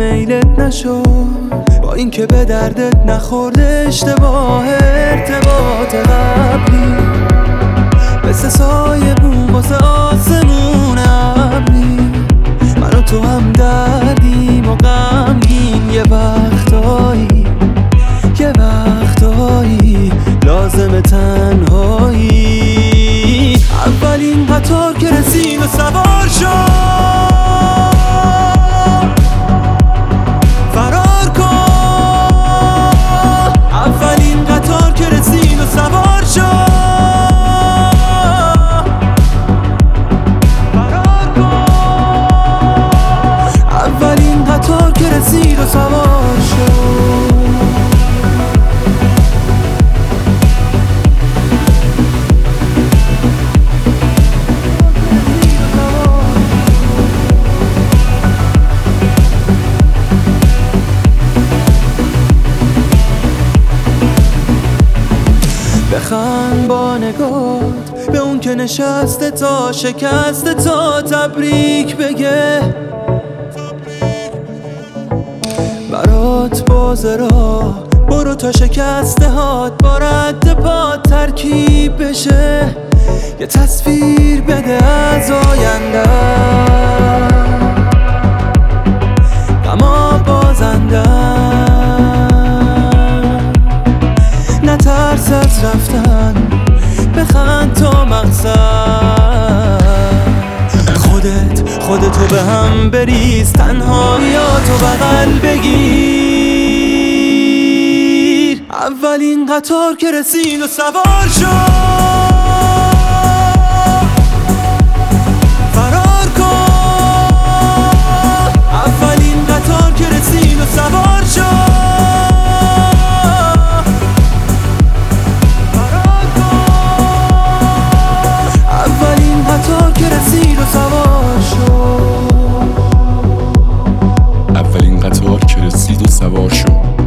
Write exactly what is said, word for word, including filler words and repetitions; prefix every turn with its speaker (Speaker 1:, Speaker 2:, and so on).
Speaker 1: میلت نشد، با اینکه به دردت نخورده اشتباه ارتباط قبلی، مثل سایه بوم واسه آسمون ابری. من و تو هم دردیم و غمگین، یه وقتایی یه وقتایی لازم تنهایی. اولین قطار که رسید و سوار شد، فرار کن. اولین قطار که رسید و سوار شد، فرار کن. اولین قطار که رسید و سوار شد. بخند با نگات به اون که نشسته تا شکسته، تا تبریک بگه. برات بازه را برو تا شکسته هات با رد پات ترکیب بشه. یه تصویر بده از آینده، غما بازنده. نترس از رفتن، بخند تا مقصد. خودت خودتو به هم بریز، تنهاییاتو بغل بگیر. اولین قطار که رسید و سوار شد، فرار کن. اولین قطار که رسید و سوار شد، قطار که رسید و سوار شد.
Speaker 2: اولین قطار که رسید و سوار شد.